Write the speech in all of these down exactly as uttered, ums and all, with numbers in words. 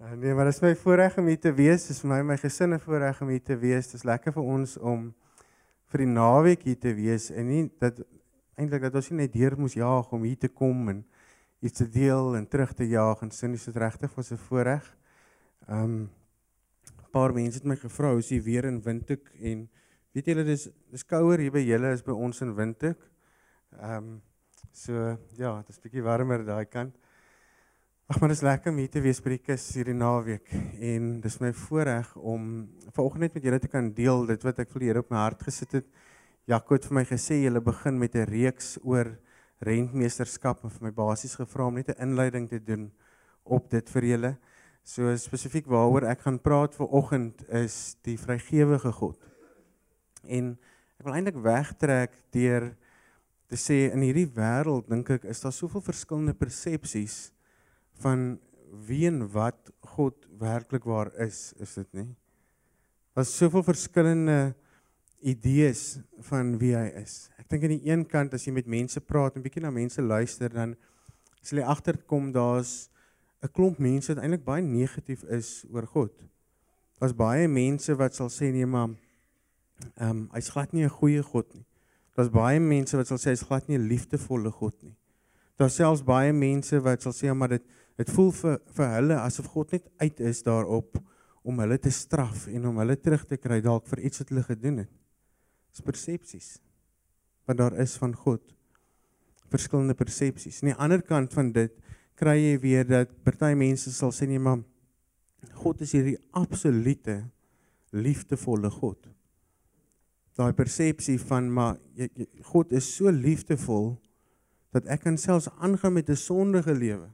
Uh, nee, maar dit is my voorreg om hier te wees. Dit is vir my en my gesin 'n voorreg om hier te wees. Dit is lekker vir ons om vir die naweek hier te wees en nie dat eintlik dat ons nie net deur moes jaag om hier te kom en iets te deel en terug te jaag en sin is dit regtig vir 'n voorreg. Um 'n paar mense het my gevra hoe is jy weer in Windhoek en weet julle dis dis kouer hier by julle as by ons in Windhoek. Um so ja, dit is bietjie warmer daai kant. Ag, maar dit is lekker om hier te wees by die kus hierdie naweek en dis my voorreg om vanoggend net met julle te kan deel dit wat ek vir die Here op my hart gesit het. Jaco het vir my gesê julle begin met 'n reeks oor rentmeesterskap en vir my basies gevra om net 'n inleiding te doen op dit vir julle. So spesifiek waaroor ek gaan praat vanoggend is die vrygewige God. En ek wil eintlik wegtrek deur te sê in hierdie wêreld dink ek is daar soveel verskillende persepsies van wie en wat God werklik waar is, is dit nie? Daar's soveel verskillende idees van wie hy is. Ek dink aan die een kant as jy met mense praat en bietjie na mense luister, dan sal jy agterkom daar's 'n klomp mense wat eintlik baie negatief is oor God. Daar's baie mense wat sal sê nee maar ehm um, hy's glad nie 'n goeie God nie. Daar's baie mense wat sal sê hy's glad nie 'n liefdevolle God nie. Daar's selfs baie mense wat sal sê maar dit dit voel vir vir hulle asof God net uit is daarop om hulle te straf en om hulle terug te kry dalk vir iets wat hulle gedoen het. Dis persepsies wat daar is van God. Verskillende persepsies. Aan die ander kant van dit kry jy weer dat party mense sal sê nee maar God is hierdie absolute liefdevolle God. Daai persepsie van maar jy, jy, God is so liefdevol dat ek kan selfs aangaan met 'n sondige lewe.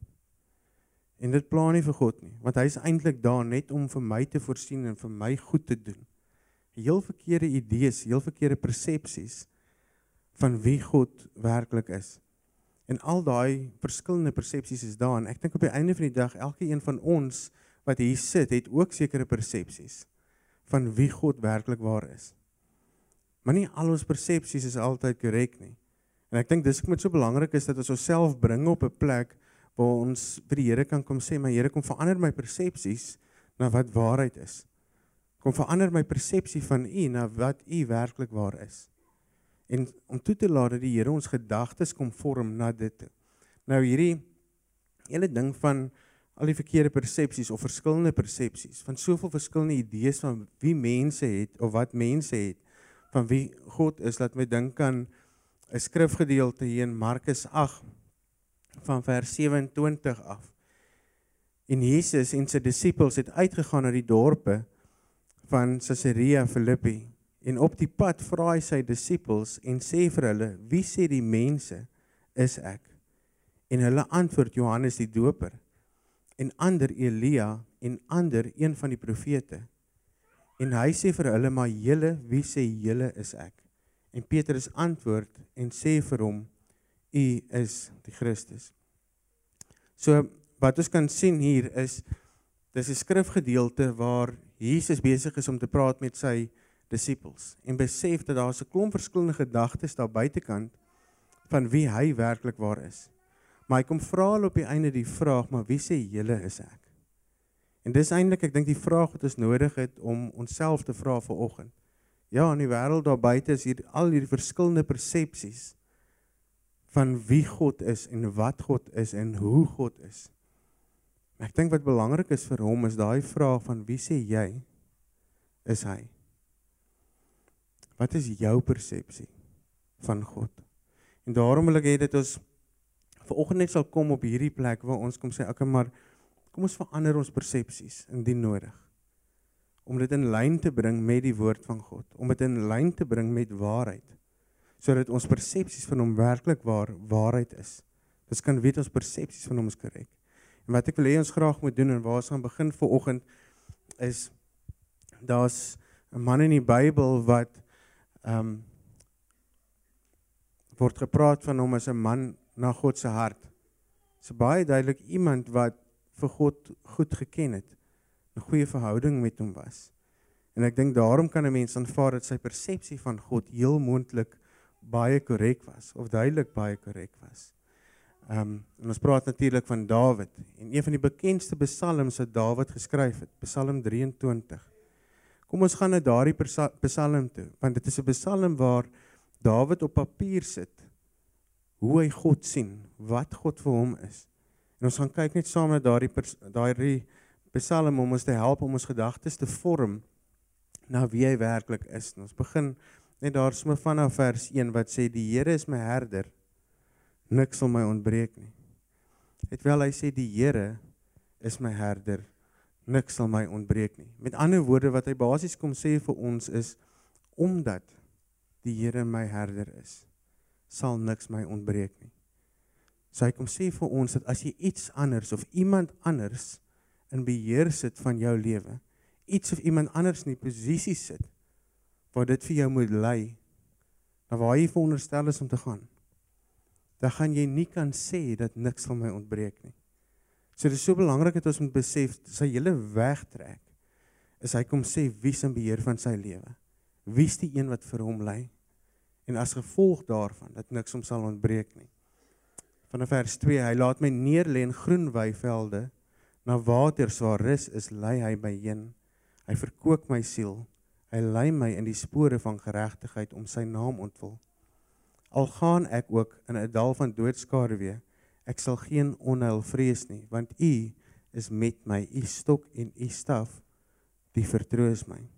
En dit pla nie vir God nie, want hy is eintlik daar net om vir my te voorsien en vir my goed te doen. Heel verkeerde idees, heel verkeerde persepsies van wie God werklik is. En al daai verskillende persepsies is daar en ek dink op die einde van die dag elke een van ons wat hier sit het ook sekere persepsies van wie God werklik waar is. Maar nie al ons persepsies is altyd korrek nie. En ek dink dis wat so belangrik is dat ons osself bring op 'n plek waar ons vir die Here kan kom sê, maar Here kom verander my persepsies na wat waarheid is. Kom verander my persepsie van U na wat U werklik waar is. En om toe te laat dat die Here ons gedagtes kom vorm na dit toe. Nou hierdie hele ding van al die verkeerde persepsies of verskillende persepsies, van soveel verskillende idees van wie mense het of wat mense het, van wie God is, laat my dink aan 'n skrifgedeelte hier in Markus agt van vers sewe-en-twintig af. En Jesus en sy disippels het uitgegaan na die dorpe van Caesarea Philippi en op die pad vra hy sy disippels en sê vir hulle, wie sê die mense is ek? En hulle antwoord Johannes die Doper en ander Elia en ander een van die profete. En hy sê vir hulle, maar julle, wie sê julle is ek? En Petrus antwoord en sê vir hom, U is die Christus. So wat ons kan sien hier is, dis 'n skrifgedeelte waar Jesus besig is om te praat met sy disippels en besef dat daar 'n klomp verskillende gedagtes daar buitekant van wie hy werklik waar is. Maar hy kom vra hulle op die einde die vraag, maar wie sê julle is ek? En dis eintlik ek dink die vraag wat ons nodig het om onsself te vra vanoggend. Ja, in die wêreld daar buite is hier al hierdie verskillende persepsies van wie God is en wat God is en hoe God is. Maar ek dink wat belangrik is vir hom is daai vraag van wie sê jy is hy? Wat is jou persepsie van God? En daarom wil ek hê dat ons vanoggend net sal kom op hierdie plek waar ons kom sê, okay, maar kom ons verander ons persepsies indien nodig. Om dit in lyn te bring met die woord van God, om dit in lyn te bring met waarheid, sodat ons persepsies van hom werklik waar waarheid is. Ons kan weet ons persepsies van hom is korrek. En wat ek wil hê ons graag moet doen en waar ons gaan begin vanoggend is daar's 'n man in die Bybel wat ehm um, word gepraat van hom as 'n man na God se hart. Dis baie duidelik iemand wat vir God goed geken het, 'n goeie verhouding met hom was. En ek dink daarom kan 'n mens aanvaar dat sy persepsie van God heel moontlik baie korrek was of duidelik baie korrek was. Um, en ons praat natuurlik van Dawid. En een van die bekendste psalms wat Dawid geskryf het, Psalm drieëntwintig. Kom ons gaan na daardie psalm toe, want dit is 'n psalm waar Dawid op papier sit, hoe hy God sien, wat God vir hom is. En ons gaan kyk net saam na daardie daardie psalm om ons te help om ons gedagtes te vorm na wie hy werklik is. En ons begin net daar sommer vanaf vers een wat sê, die Here is my herder, niks sal my ontbreek nie. Het wel hy sê, die Here is my herder, niks sal my ontbreek nie. Met ander woorde, wat hy basies kom sê vir ons is, omdat die Here my herder is, sal niks my ontbreek nie. So hy kom sê vir ons, dat as jy iets anders, of iemand anders, in beheer sit van jou lewe, iets of iemand anders in die posisie sit, waar dit vir jou moet lei, na waar jy veronderstel is om te gaan, dan gaan jy nie kan sê, dat niks sal my ontbreek nie. So dit is so belangrik dat ons moet besef, sy hele wegtrek, is hy kom sê, wie is in beheer van sy lewe? Wie is die een wat vir hom lei? En as gevolg daarvan, dat niks hom sal ontbreek nie. Vanaf vers twee, hy laat my neerlê in groen weivelde, na waters waar rus is, lei hy my heen. Hy verkoop my siel, hy lei my in die spore van geregtigheid om sy naam ontwil. Al gaan ek ook in 'n dal van doodskaduwee, ek sal geen onheil vrees nie, want U is met my, U stok en U staf, die vertroos my.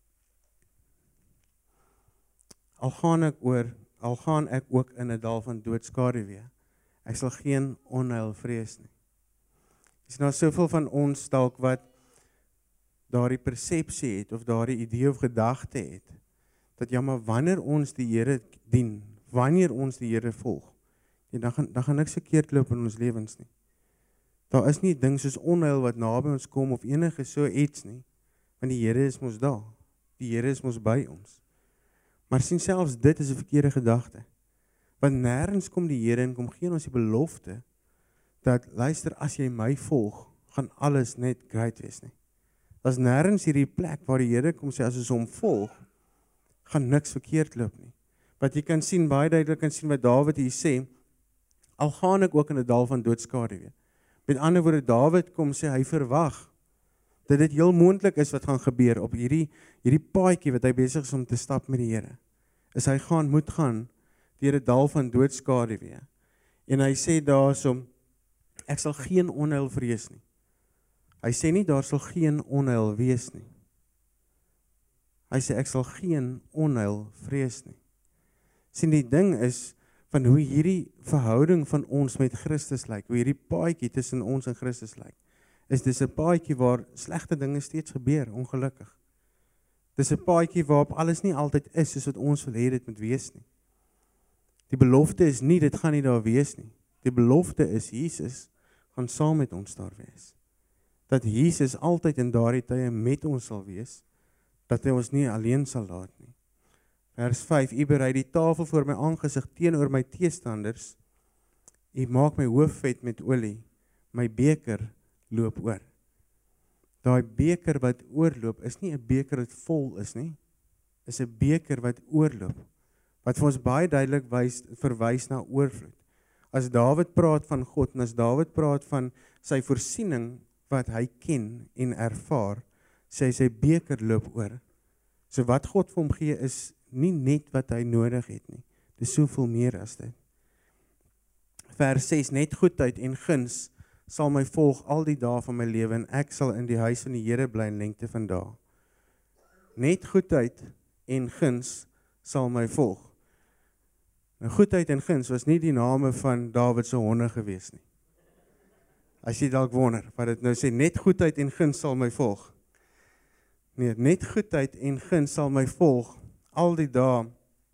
Al gaan ek oor, al gaan ek ook in 'n dal van doodskaduwee, ek sal geen onheil vrees nie. Is nou soveel van ons dalk wat daardie persepsie het, of daardie idee of gedagte het, dat ja, maar wanneer ons die Here dien, wanneer ons die Here volg, ja, dan gaan, dan gaan niks verkeerd loop in ons lewens nie. Daar is nie ding soos onheil wat naby ons kom, of enige so iets nie, want die Here is mos daar, die Here is mos by ons. Maar sien, selfs dit is 'n verkeerde gedagte, want nêrens kom die Here en kom gee ons die belofte, dat, luister, as jy my volg, gaan alles net great wees nie. As nêrens hierdie plek waar die Here kom sê, as ons hom volg, gaan niks verkeerd loop nie. Wat jy kan sien, baie duidelik kan sien wat Dawid hier sê, al gaan ek ook in 'n dal van doodskaduwee. Met ander woorde, Dawid kom sê, hy verwag, dat dit heel moontlik is wat gaan gebeur, op hierdie, hierdie paadjie wat hy besig is om te stap met die Here, is hy gaan, moet gaan, deur 'n dal van doodskaduwee. En hy sê daarso, ek sal geen onheil vrees nie. Hy sê nie, daar sal geen onheil wees nie. Hy sê, ek sal geen onheil vrees nie. Sien, die ding is, van hoe hierdie verhouding van ons met Christus lyk, hoe hierdie paadjie tussen ons en Christus lyk, is dis 'n paadjie waar slegte dinge steeds gebeur, ongelukkig. Dis 'n paadjie waarop alles nie altyd is, soos wat ons wil hê dit moet wees nie. Die belofte is nie, dit gaan nie daar wees nie. Die belofte is, Jesus gaan saam met ons daar wees. Dat Jesus altyd in daardie tye met ons sal wees, dat hy ons nie alleen sal laat nie. Vers vyf, U berei die tafel voor my aangesig teenoor my teestanders, U maak my hoof vet met olie, my beker loop oor. Daai beker wat oorloop, is nie 'n beker wat vol is nie, is 'n beker wat oorloop, wat vir ons baie duidelik wys, verwys na oorvloed. As Dawid praat van God, en as Dawid praat van sy voorsiening, wat hy ken en ervaar, sê hy sy beker loop oor. So wat God vir hom gee, is nie net wat hy nodig het nie. Dis soveel meer as dit. Vers ses, net goedheid en guns sal my volg al die dae van my lewe, en ek sal in die huis van die Here bly in lengte van dae. Net goedheid en guns sal my volg. Nou, goedheid en guns was nie die name van Dawid se honde gewees nie. As jy dalk wonder, wat dit nou sê, net goedheid en guns sal my volg. Nee, net goedheid en guns sal my volg al die dae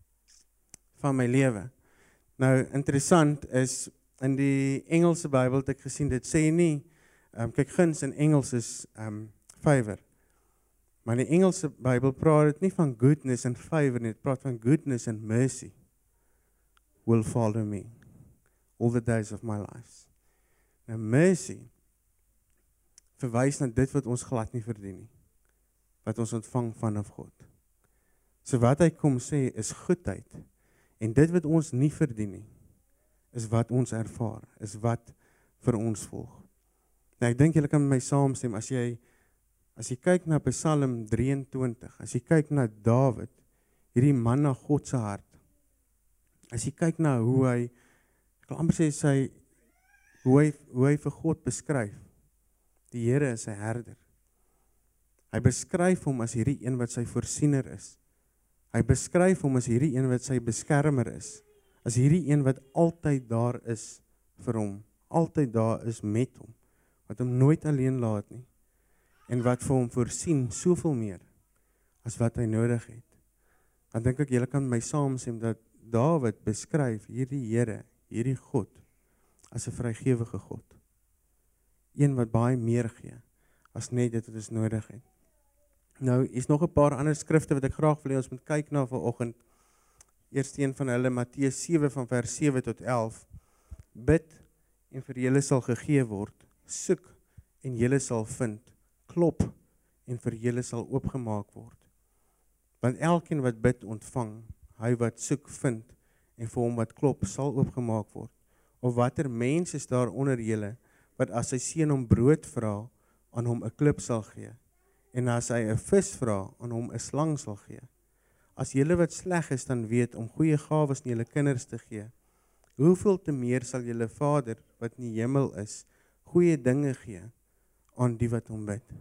van my lewe. Nou, interessant is, in die Engelse Bybel het ek gesien, dit sê nie, um, kyk, guns in Engels is um, favor. Maar in die Engelse Bybel praat dit nie van goodness en favor nie, dit praat van goodness and mercy will follow me all the days of my life. Nou, mercy verwys na dit wat ons glad nie verdien nie, wat ons ontvang vanaf God. So wat hy kom sê is goedheid, en dit wat ons nie verdien nie, is wat ons ervaar, is wat vir ons volg. Nou, ek dink julle kan met my saamstem, as jy, as jy kyk na Psalm drieëntwintig, as jy kyk na Dawid, hierdie man na God se hart, as jy kyk na hoe hy, ek wil amper sê, sy, hoe hy, hoe hy vir God beskryf, die Here is sy herder. Hy beskryf hom as hierdie een wat sy voorsiener is. Hy beskryf hom as hierdie een wat sy beskermer is, as hierdie een wat altyd daar is vir hom, altyd daar is met hom, wat hom nooit alleen laat nie, en wat vir hom voorsien soveel meer, as wat hy nodig het. Dan dink ek, julle kan my saamstem, dat Dawid beskryf hierdie Here, hierdie God, as 'n vrygewige God. Een wat baie meer gee, as net dit wat ons nodig het. Nou, is nog 'n paar ander skrifte wat ek graag wil hê ons moet kyk na vanoggend. Eerste een van hulle, Matteus sewe van vers sewe tot elf. Bid en vir julle sal gegee word. Soek en julle sal vind. Klop en vir julle sal oopgemaak word. Want elkeen wat bid ontvang, hy wat soek vind en vir hom wat klop sal oopgemaak word. Of watter mens is daar onder julle wat as sy seun om brood vra, aan hom 'n klip sal gee, en as hy 'n vis vra, aan hom 'n slang sal gee. As julle wat sleg is dan weet om goeie gawes aan julle kinders te gee, hoeveel te meer sal julle Vader wat in die hemel is, goeie dinge gee aan die wat hom bid.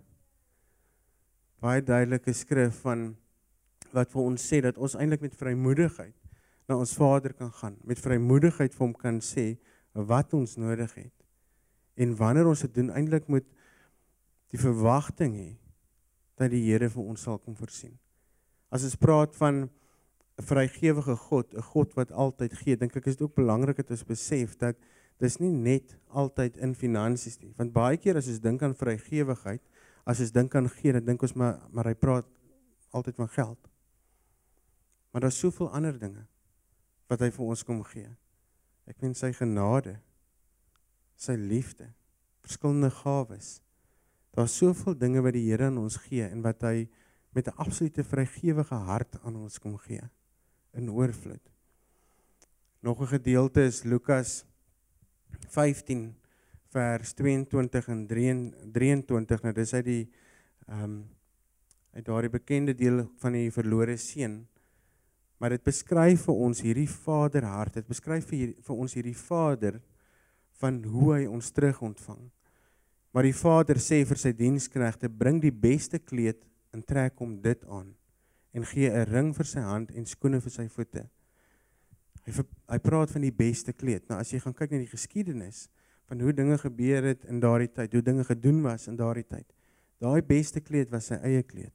Baie duidelike skrif van wat vir ons sê dat ons eintlik met vrymoedigheid na ons Vader kan gaan, met vrymoedigheid vir hom kan sê wat ons nodig het. En wanneer ons dit doen, eintlik moet die verwagting hê dat die Here vir ons sal kom voorsien. As ons praat van 'n vrygewige God, 'n God wat altyd gee, dink ek is dit ook belangrik dat ons besef dat dis nie net altyd in finansies nie. Want baie keer as ons dink aan vrygewigheid, as ons dink aan gee, dan dink ons maar, maar hy praat altyd van geld. Maar daar's soveel ander dinge wat hy vir ons kom gee. Ek meen sy genade, sy liefde, verskillende gawes. Daar's soveel dinge wat die Here aan ons gee en wat hy met 'n absolute vrygewige hart aan ons kom gee, in oorvloed. Nog 'n gedeelte is Lukas vyftien vers tweeëntwintig en drieëntwintig. Nou dis uit die um, uit daardie bekende deel van die verlore seun. Maar dit beskryf vir ons hierdie vaderhart. Dit beskryf vir, hier, vir ons hierdie Vader van hoe hy ons terug ontvang. Maar die Vader sê vir sy diensknegte, bring die beste kleed en trek hom dit aan en gee 'n ring vir sy hand en skoene vir sy voete. Hy, ver, hy praat van die beste kleed. Nou as jy gaan kyk na die geskiedenis van hoe dinge gebeur het in daardie tyd, hoe dinge gedoen was in daardie tyd. Daai beste kleed was sy eie kleed.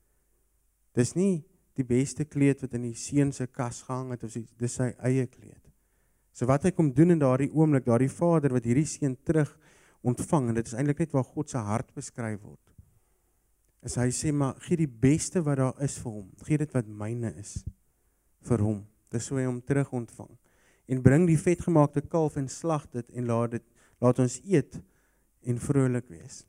Dis nie die beste kleed wat in die seun se kas gehang het, of dis sy eie kleed. So wat hy kom doen in daardie oomblik, daardie Vader wat hierdie seun terug ontvang, en dit is eintlik net waar God se hart beskryf word, is hy sê, maar gee die beste wat daar is vir hom, gee dit wat myne is, vir hom, dis hoe hy hom terug ontvang, en bring die vetgemaakte kalf en slag dit, en laat dit, laat ons eet, en vrolik wees.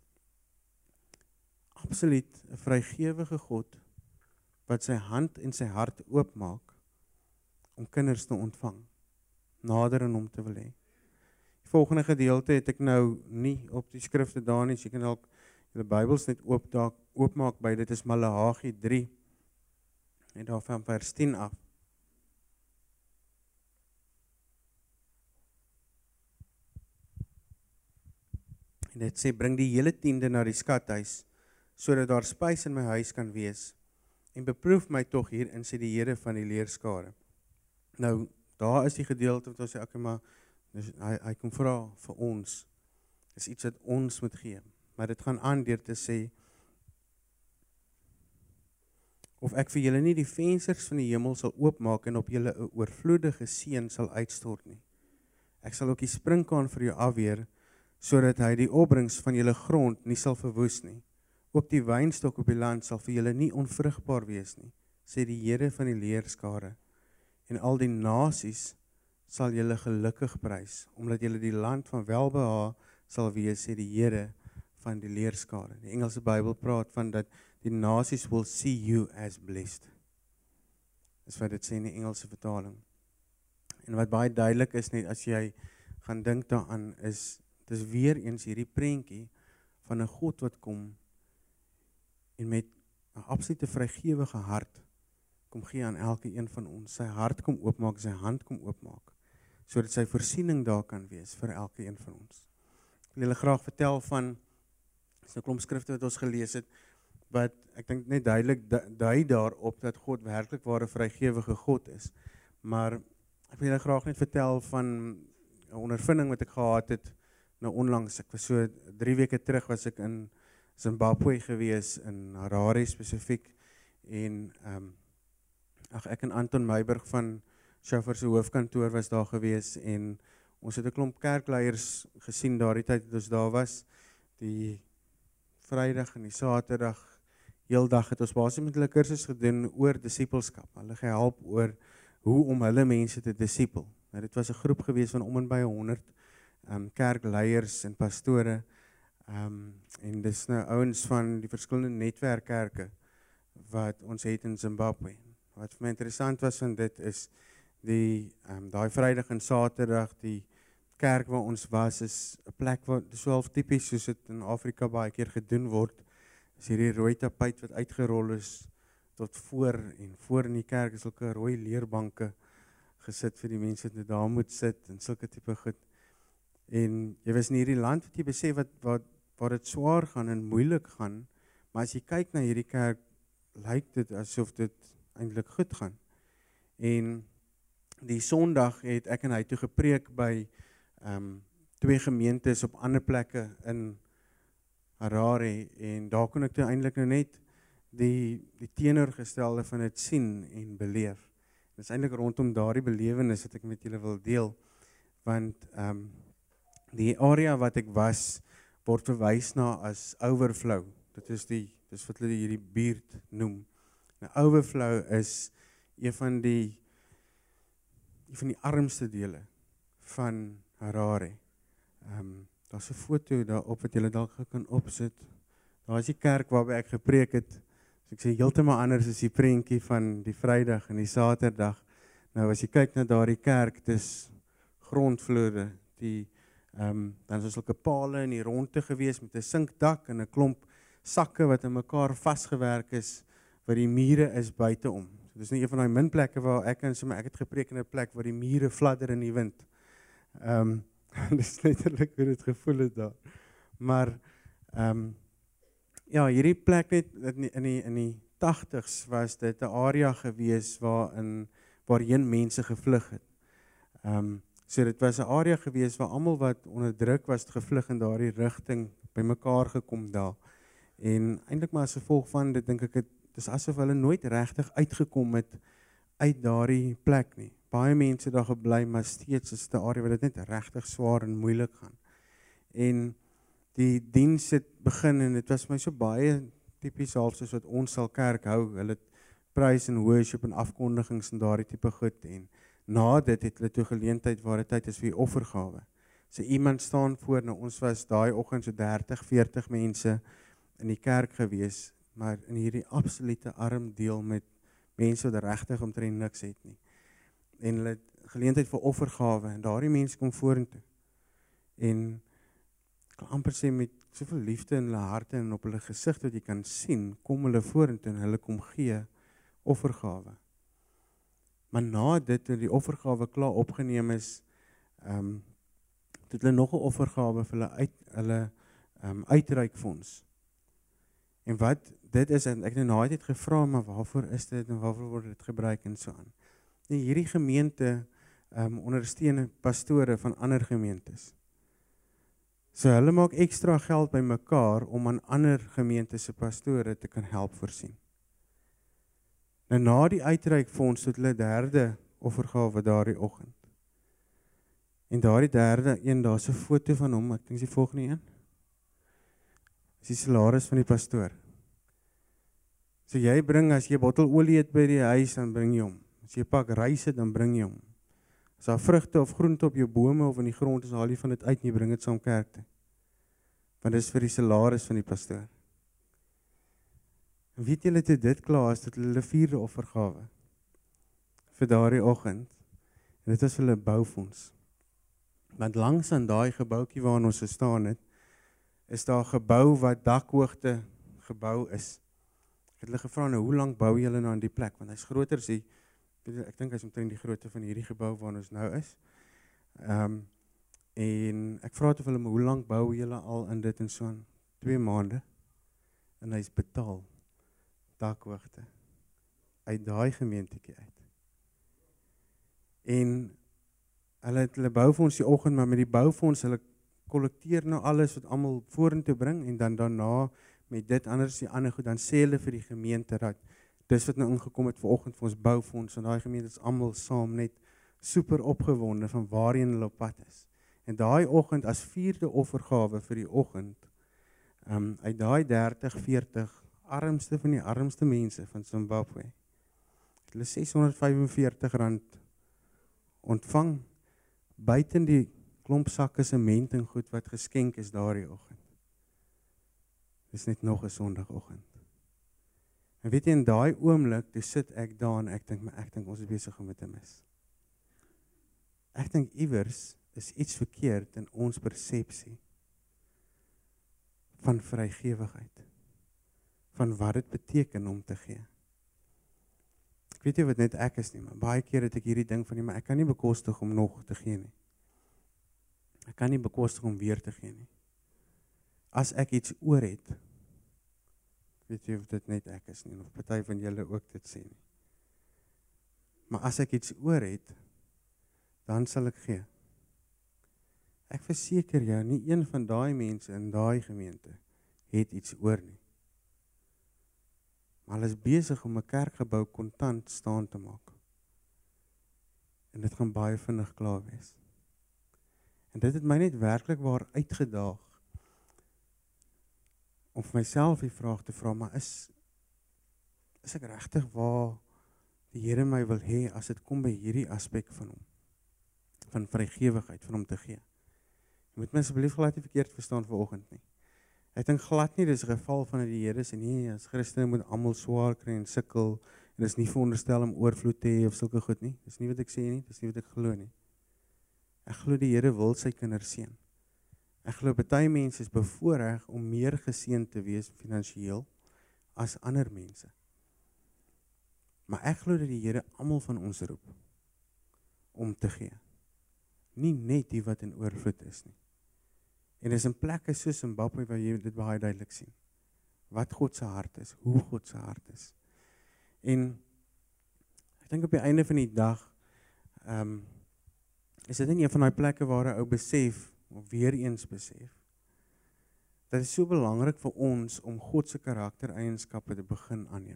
Absoluut, 'n vrygewige God, wat sy hand en sy hart oopmaak, om kinders te ontvang, nader in hom te wil hê. Die volgende gedeelte het ek nou nie op die skrifte daar nie, so jy kan dalk julle Bybels net oopdaak, oopmaak by, dit is Maleagi drie, en daar van vers tien af. En dit sê, bring die hele tiende na die skathuis, sodat daar spys in my huis kan wees, en beproef my tog hierin, sê die Here van die leerskare. Nou, daar is die gedeelte wat ons sê, okay, maar dus hy, hy kom vra vir ons, is iets wat ons moet gee, maar dit gaan aan deur te sê, of ek vir julle nie die vensters van die hemel sal oopmaak en op julle 'n oorvloedige seën sal uitstort nie. Ek sal ook die sprinkaan vir jou afweer, sodat hy die opbrengs van julle grond nie sal verwoes nie. Ook die wynstok op die land sal vir julle nie onvrugbaar wees nie, sê die Here van die leerskare. En al die nasies sal julle gelukkig prys, omdat julle die land van welbehae sal wees, sê die Here van die leerskare. Die Engelse Bybel praat van dat die nasies will see you as blessed. Dis wat dit sê in die Engelse vertaling. En wat baie duidelik is net as jy gaan dink daaraan is, dis weer eens hierdie prentjie van 'n God wat kom en met 'n absolute vrygewige hart kom gee aan elke een van ons. Sy hart kom oopmaak, sy hand kom oopmaak, sodat sy voorsiening daar kan wees vir elke een van ons. Ek wil julle graag vertel van, is 'n klomp skrifte wat ons gelees het, wat ek dink net duidelik dui daarop dat God werklik waar 'n vrygewige God is. Maar ek wil julle graag net vertel van 'n ondervinding wat ek gehad het nou onlangs. Ek was so drie weke terug was ek in Zimbabwe gewees, in Harare spesifiek, en um, ag ek en Anton Meiburg van Shofar se hoofkantoor was daar gewees, en ons het 'n klomp kerkleiers gesien daardie tyd dat ons daar was. Die Vrydag en die Saterdag, heeldag het ons basies met hulle kursus gedoen oor disippelskap. Hulle gehelp oor hoe om hulle mense te disipel. Nou, dit was 'n groep gewees van om en by honderd um, kerkleiers en pastore, um, en dis nou ouens van die verskillende netwerkkerke wat ons het in Zimbabwe. Wat vir my interessant was van dit is, die um, daai Vrydag en Saterdag, die kerk waar ons was, is 'n plek waar, dis so half tipies soos dit in Afrika baie keer gedoen word, is hierdie rooi tapuit wat uitgerol is tot voor, en voor in die kerk is sulke rooi leerbanke gesit vir die mense wat daar moet sit, en sulke tipe goed. En jy was in hierdie land wat jy besef wat, wat, waar dit swaar gaan en moeilik gaan, maar as jy kyk na hierdie kerk, lyk dit asof dit eintlik goed gaan. En die Sondag het ek en hy toe gepreek by um, twee gemeentes op ander plekke in Harare, en daar kon ek toe eintlik nou net die, die teenoorgestelde van dit sien en beleef. Dit is eintlik rondom daardie belewenis wat ek met julle wil deel, want um, die area wat ek was, word verwys na as overflow. Dit is die, dit is wat hulle hierdie buurt noem. Nou, overflow is een van die een van die armste dele van Harare. Um, daar is 'n foto daarop wat julle dalk kan opsit. Daar is die kerk waarby ek gepreek het. So ek sê heeltemal anders as die prentjie van die Vrydag en die Saterdag. Nou as jy kyk na daardie kerk, dis grondvloere, die um, dan is daar sulke pale in die rondte gewees met 'n sinkdak en 'n klomp sakke wat in mekaar vasgewerk is, waar die mure is buiteom. So, dis nie een van daai min plekke waar ek en sommer ek het gepreek in 'n plek waar die mure fladder in die wind. Ehm um, dis letterlik hoe dit gevoel het daar. Maar ehm um, ja, hierdie plek net in die in die, in die tagtigs was dit 'n area gewees waarin waarheen mense gevlug het. Ehm um, so dit was 'n area gewees waar almal wat onderdruk was gevlug in daardie rigting bymekaar gekom daar. En eintlik maar as gevolg van dit dink ek het dis asof hulle nooit regtig uitgekom het uit daardie plek nie. Baie mense daar gebly, maar steeds is dit 'n area waar dit net regtig swaar en moeilik gaan. En die diens het begin en dit was my so baie tipies half soos wat ons sal kerk hou. Hulle het praise en worship en afkondigings en daardie tipe goed. En na dit het hulle toe geleentheid waar dit tyd is vir die offergawe. So iemand staan voor, nou ons was daai oggend so dertig, veertig mense in die kerk gewees, maar in hierdie absolute arm deel met mense wat regtig omtrent niks het nie. En hulle het geleentheid vir offergawe en daardie mense kom vorentoe. En ek kan amper sê met soveel liefde in hulle harte en op hulle gesig wat jy kan sien, kom hulle vorentoe en hulle kom gee offergawe. Maar na dit, toe die offergawe klaar opgeneem is, um, het hulle nog 'n offergawe vir hulle uit hulle um, uitreikfonds. En wat dit is, en ek het nou net gevra, maar waarvoor is dit en waarvoor word dit gebruik en so aan. Nee, hierdie gemeente um, ondersteun pastore van ander gemeentes. So hulle maak ekstra geld by mekaar om aan ander gemeentes se pastore te kan help voorsien. Nou na die uitreikfonds het hulle derde offergawe daardie oggend. En daardie derde een, daar's 'n foto van hom, ek dink dis die volgende een. Dis die salaris van die pastoor. So jy bring, as jy 'n bottel olie het by die huis, dan bring jy hom. As jy 'n pak rys het, dan bring jy hom. As daar vrugte of groente op jou bome of in die grond is, haal jy van dit uit en jy bring dit saam kerk toe. Want dis vir die salaris van die pastoor. En weet julle, toe dit klaar is, het hulle vierde offergawe vir daardie oggend. En dit was hulle boufonds. Want langs aan daai gebouetjie waarin ons gestaan het, is daar 'n gebou wat dakhoogte gebou is. Ek het hulle gevra, nou, hoe lank bou julle nou aan die plek? Want hy's groter as die, ek dink hy's omtrent die grootte van hierdie gebou waar ons nou is. Um, en ek vra toe vir hulle, hoe lank bou julle al in dit en so aan? Twee maande. En hy's betaal. Dakhoogte. Uit daai gemeentetjie uit. En hulle het hulle boufonds die oggend, maar met die boufonds, hulle kollekteer nou alles wat almal vorentoe bring, en dan daarna, met dit anders die ander goed, dan sê hulle vir die gemeente dat, dis wat nou ingekom het vanoggend vir ons boufonds, en daai gemeente is almal saam net super opgewonde van waarheen hulle op pad is. En daai oggend, as vierde offergawe vir die oggend, um, uit daai dertig, veertig, armste van die armste mense van Zimbabwe, het hulle ses honderd vyfenveertig rand ontvang, buiten die klomp sakke sement en goed wat geskenk is daardie oggend. Dis net nog 'n Sondagoggend. En weet jy, in daai oomblik, toe sit ek daar en ek dink, maar ek dink ons is besig om dit te mis. Ek dink iewers is iets verkeerd in ons persepsie van vrygewigheid, van wat dit beteken om te gee. Ek weet nie wat net ek is nie, maar baie keer het ek hierdie ding van nie, maar ek kan nie bekostig om nog te gee nie. Ek kan nie bekostig om weer te gee nie. As ek iets oor het, ek weet nie of dit net ek is nie, of party van julle ook dit sê nie. Maar as ek iets oor het, dan sal ek gee. Ek verseker jou, nie een van daai mense in daai gemeente het iets oor nie. Maar hulle is besig om 'n kerkgebou kontant staan te maak. En dit gaan baie vinnig klaar wees. En dit het my net werklik waar uitgedaag om vir myself die vraag te vra, maar is is ek regtig waar die Here my wil hê as dit kom by hierdie aspek van hom, van vrygewigheid, van hom te gee? Jy moet my asseblief glad nie verkeerd verstaan vanoggend nie. Ek dink glad nie dis 'n geval van dat die Here sê nee, as Christene moet almal swaar kry en sukkel en dis nie veronderstel om oorvloed te hê of sulke goed nie. Dis nie wat ek sê nie, dis nie wat ek glo nie. Ek glo die Here wil sy kinders seën. Ek glo baie mense is bevoorreg om meer geseën te wees finansiëel as ander mense. Maar ek glo dat die Here almal van ons roep om te gee. Nie net die wat in oorvloed is nie. En dis in plekke soos Zimbabwe waar jy dit baie duidelik sien. Wat God se hart is, hoe God se hart is. En ek dink op die einde van die dag, um, is dit nie een van die plekke waar 'n ou besef, of weer eens besef, dat dit so belangrik vir ons om God se karaktereienskappe te begin aanneem.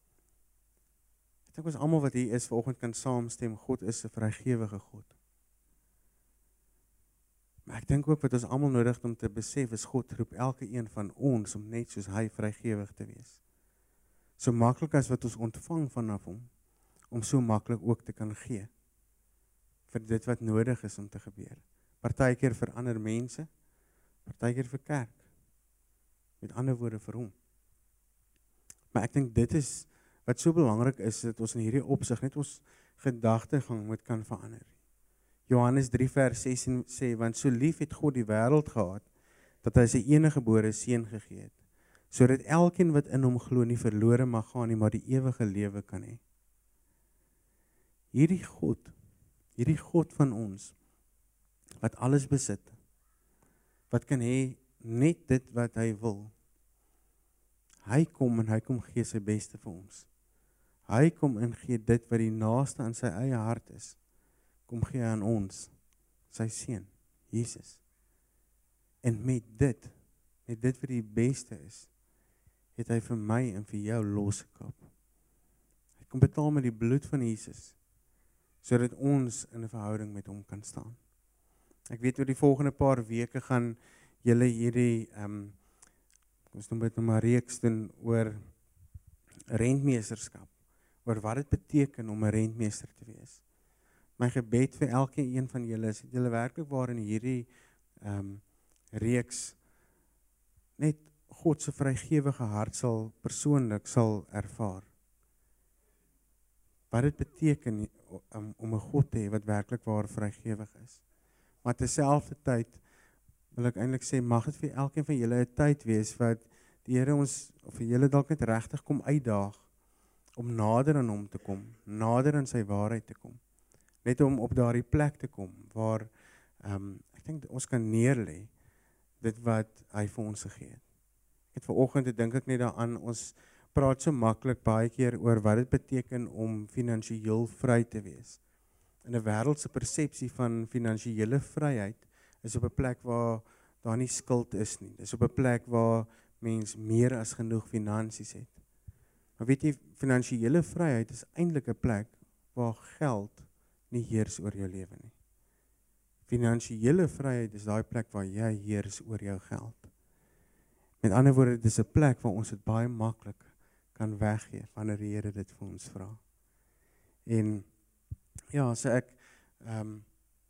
Ek dink ons almal wat hier is vanoggend kan saamstem, God is 'n vrygewige God. Maar ek dink ook wat ons almal nodig het om te besef is God roep elke een van ons om net soos hy vrygewig te wees. So maklik as wat ons ontvang vanaf hom, om so maklik ook te kan gee vir dit wat nodig is om te gebeur. Partykeer vir ander mense, partykeer vir kerk. Met ander woorde vir hom. Maar ek dink dit is wat so belangrik is, dat ons in hierdie opsig net ons gedagtegang moet kan verander. Johannes drie vers ses sê, want so lief het God die wêreld gehad, dat hy sy eniggebore seun gegee het, sodat elkeen wat in hom glo nie verlore mag gaan nie, maar die ewige lewe kan hê. Hierdie God, hierdie God van ons, wat alles besit, wat kan hê net dit wat hy wil. Hy kom en hy kom gee sy beste vir ons. Hy kom en gee dit wat die naaste aan sy eie hart is. Kom gee aan ons, sy seun, Jesus. En met dit, met dit wat die beste is, het hy vir my en vir jou losgekap. Hy kom betaal met die bloed van Jesus, sodat ons in 'n verhouding met hom kan staan. Ek weet oor die volgende paar weke gaan julle hierdie, um, ons noem dit nou maar reeks doen oor rentmeesterskap, oor wat dit beteken om 'n rentmeester te wees. My gebed vir elke een van julle is dat julle werklik waar in hierdie um, reeks net God se vrygewige hart sal persoonlik sal ervaar. Wat dit beteken om, om 'n God te hê wat werklik waar vrygewig is. Maar terselfdertyd wil ek eintlik sê, mag dit vir elkeen van julle 'n tyd wees wat die Here ons, of vir julle dalk net regtig kom uitdaag, om nader aan hom te kom, nader aan sy waarheid te kom. Net om op daardie plek te kom, waar, um, ek dink ons kan neerlê, dit wat hy vir ons gegee het. Ek het vanoggend, dink ek net daaraan, ons praat so maklik baie keer oor wat dit beteken om finansiëel vry te wees. In 'n wêreldse persepsie van finansiële vryheid is op 'n plek waar daar nie skuld is nie. Dis op 'n plek waar mens meer as genoeg finansies het. Maar weet jy, finansiële vryheid is eintlik 'n plek waar geld nie heers oor jou lewe nie. Finansiële vryheid is daai plek waar jy heers oor jou geld. Met ander woorde, dit is 'n plek waar ons dit baie maklik kan weggee wanneer die Here dit vir ons vra. En ja, so ek um,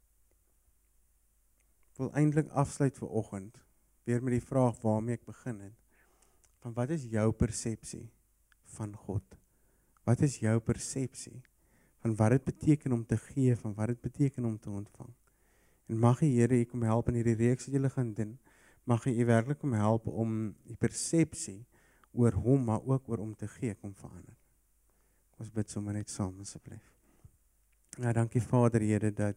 wil eintlik afsluit vir oggend weer met die vraag waarmee ek begin het. Van wat is jou persepsie van God? Wat is jou persepsie van wat dit beteken om te gee, van wat dit beteken om te ontvang? En mag die Here u kom help in hierdie reeks wat julle gaan doen. Mag hy u werklik kom help om die persepsie oor hom, maar ook oor om te gee, kom verander. Ons bid sommer net saam asseblief. Ja, dankie Vader Here dat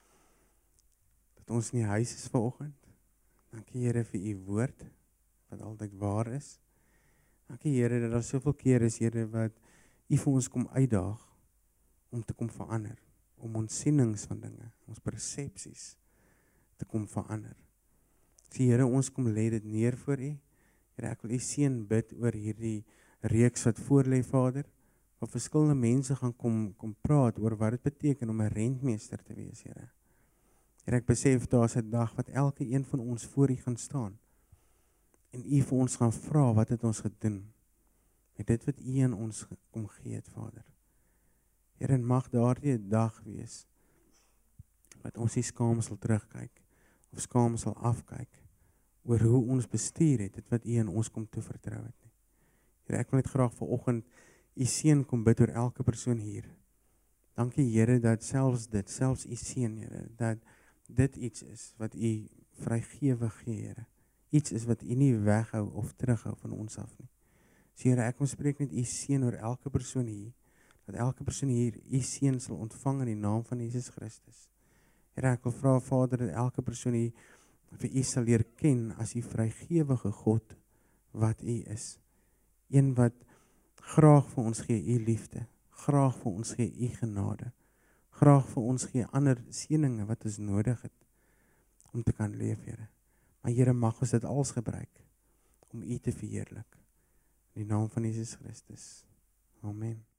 dat ons in die huis is vanoggend. Dankie Here vir u woord wat altyd waar is. Dankie Here dat daar soveel keer is Here wat u vir ons kom uitdaag om te kom verander, om ons sienings van dinge, ons persepsies te kom verander. Sê Here, ons kom lê dit neer voor u. Here, ek wil u seën bid oor hierdie reeks wat voor lê, Vader, waar verskillende mense gaan kom kom praat oor wat dit beteken om 'n rentmeester te wees, Here. Here, ek besef daar's 'n dag wat elke een van ons voor u gaan staan en u vir ons gaan vra wat het ons gedoen met dit wat u aan ons kom gee het, Vader. Here, en mag daardie 'n dag wees wat ons nie skaam sal terugkyk of skaam sal afkyk oor hoe ons bestuur het, dit wat u aan ons kom toevertrou het nie. Here, ek wil net graag vanoggend u seën kom bid oor elke persoon hier. Dankie Here dat selfs dit, selfs u seën Here, dat dit iets is wat u vrygewig gee, Here. Iets is wat u nie weghou of terughou van ons af nie. So Here, ek kom spreek net u seën oor elke persoon hier, dat elke persoon hier u seën sal ontvang in die naam van Jesus Christus. Here, ek wil vra Vader dat elke persoon hier vir u sal leer ken as die vrygewige God wat u is. Een wat graag vir ons gee u liefde, graag vir ons gee u genade, graag vir ons gee ander seëninge wat ons nodig het om te kan leef, Here. Maar Here, mag ons dit als gebruik om u te verheerlik. In die naam van Jesus Christus. Amen.